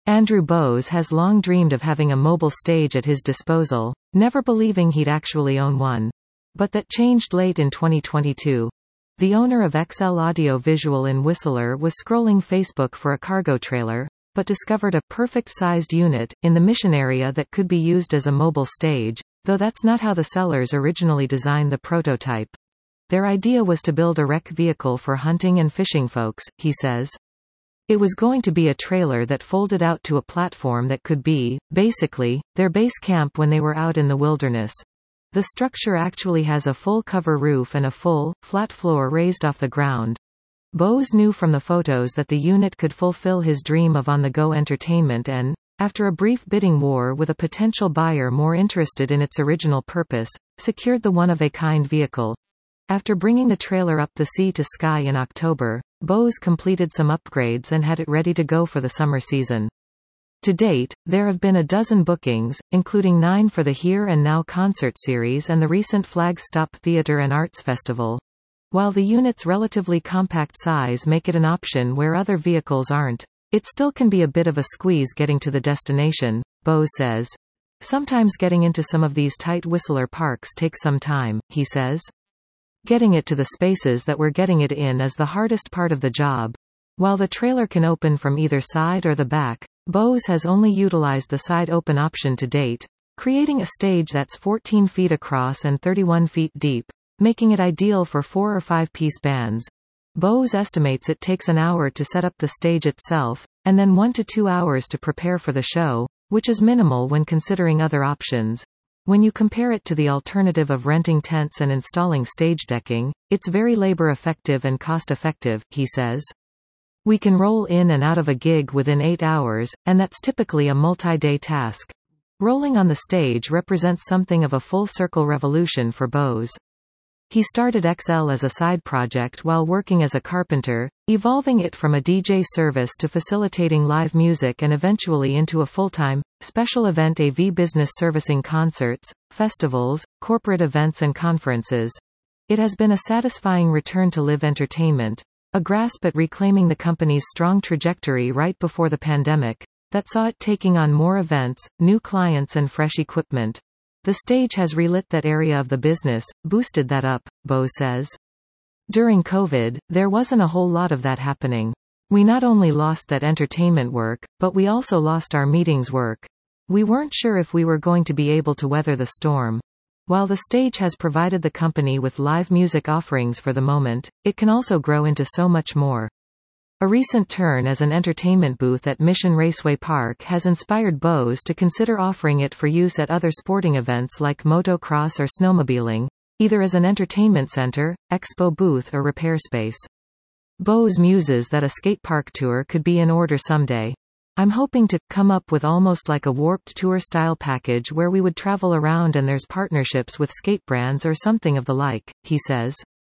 Andrew Bowes has long dreamed of having a mobile stage at his disposal, never believing he'd actually own one. But that changed late in 2022. The owner of XL Audio Visual in Whistler was scrolling Facebook for a cargo trailer, but discovered a perfect-sized unit in the Mission area that could be used as a mobile stage, though that's not how the sellers originally designed the prototype. Their idea was to build a rec vehicle for hunting and fishing folks, he says. It was going to be a trailer that folded out to a platform that could be, basically, their base camp when they were out in the wilderness. The structure actually has a full-cover roof and a full, flat floor raised off the ground. Bowes knew from the photos that the unit could fulfill his dream of on-the-go entertainment and, after a brief bidding war with a potential buyer more interested in its original purpose, secured the one-of-a-kind vehicle. After bringing the trailer up the Sea to Sky in October, Bowes completed some upgrades and had it ready to go for the summer season. To date, there have been a dozen bookings, including 9 for the Here and Now concert series and the recent Flagstop Theatre and Arts Festival. While the unit's relatively compact size make it an option where other vehicles aren't, it still can be a bit of a squeeze getting to the destination, Bowes says. Sometimes getting into some of these tight Whistler parks takes some time, he says. Getting it to the spaces that we're getting it in is the hardest part of the job. While the trailer can open from either side or the back, Bowes has only utilized the side open option to date, creating a stage that's 14 feet across and 31 feet deep, making it ideal for 4 or 5-piece bands. Bowes estimates it takes an hour to set up the stage itself, and then 1 to 2 hours to prepare for the show, which is minimal when considering other options. When you compare it to the alternative of renting tents and installing stage decking, it's very labor-effective and cost-effective, he says. We can roll in and out of a gig within 8 hours, and that's typically a multi-day task. Rolling on the stage represents something of a full-circle revolution for Bowes. He started XL as a side project while working as a carpenter, evolving it from a DJ service to facilitating live music and eventually into a full-time, special event AV business servicing concerts, festivals, corporate events and conferences. It has been a satisfying return to live entertainment, a grasp at reclaiming the company's strong trajectory right before the pandemic, that saw it taking on more events, new clients and fresh equipment. The stage has relit that area of the business, boosted that up, Bowes says. During COVID, there wasn't a whole lot of that happening. We not only lost that entertainment work, but we also lost our meetings work. We weren't sure if we were going to be able to weather the storm. While the stage has provided the company with live music offerings for the moment, it can also grow into so much more. A recent turn as an entertainment booth at Mission Raceway Park has inspired Bowes to consider offering it for use at other sporting events like motocross or snowmobiling, either as an entertainment center, expo booth or repair space. Bowes muses that a skate park tour could be in order someday. I'm hoping to come up with almost like a Warped Tour style package where we would travel around and there's partnerships with skate brands or something of the like, he says.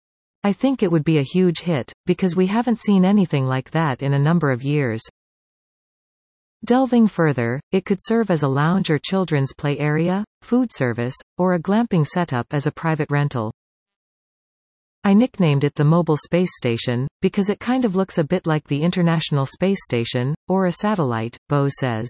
I think it would be a huge hit, because we haven't seen anything like that in a number of years. Delving further, it could serve as a lounge or children's play area, food service, or a glamping setup as a private rental. I nicknamed it the Mobile Space Station, because it kind of looks a bit like the International Space Station, or a satellite, Bowes says.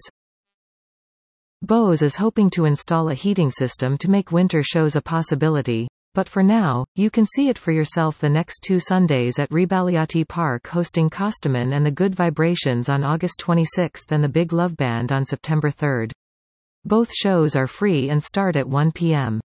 Bowes is hoping to install a heating system to make winter shows a possibility. But for now, you can see it for yourself the next 2 Sundays at Rebagliati Park hosting Costaman and the Good Vibrations on August 26 and the Big Love Band on September 3. Both shows are free and start at 1 p.m.